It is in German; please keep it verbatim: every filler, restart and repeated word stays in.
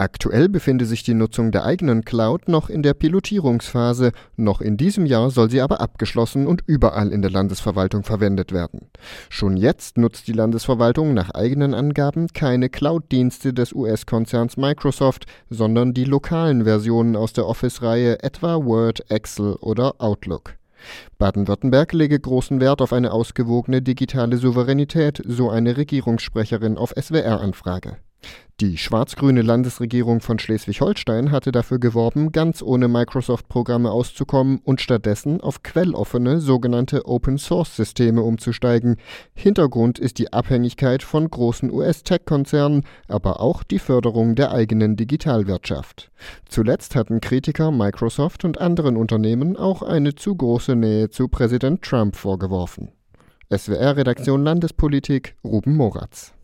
Aktuell befinde sich die Nutzung der eigenen Cloud noch in der Pilotierungsphase, noch in diesem Jahr soll sie aber abgeschlossen und überall in der Landesverwaltung verwendet werden. Schon jetzt nutzt die Landesverwaltung nach eigenen Angaben keine Cloud-Dienste des U S-Konzerns Microsoft, sondern die lokalen Versionen aus der Office-Reihe, etwa Word, Excel oder Outlook. Baden-Württemberg lege großen Wert auf eine ausgewogene digitale Souveränität, so eine Regierungssprecherin auf S W R-Anfrage. Die schwarz-grüne Landesregierung von Schleswig-Holstein hatte dafür geworben, ganz ohne Microsoft-Programme auszukommen und stattdessen auf quelloffene sogenannte Open-Source-Systeme umzusteigen. Hintergrund ist die Abhängigkeit von großen U S-Tech-Konzernen, aber auch die Förderung der eigenen Digitalwirtschaft. Zuletzt hatten Kritiker Microsoft und anderen Unternehmen auch eine zu große Nähe zu Präsident Trump vorgeworfen. S W R-Redaktion Landespolitik, Ruben Moratz.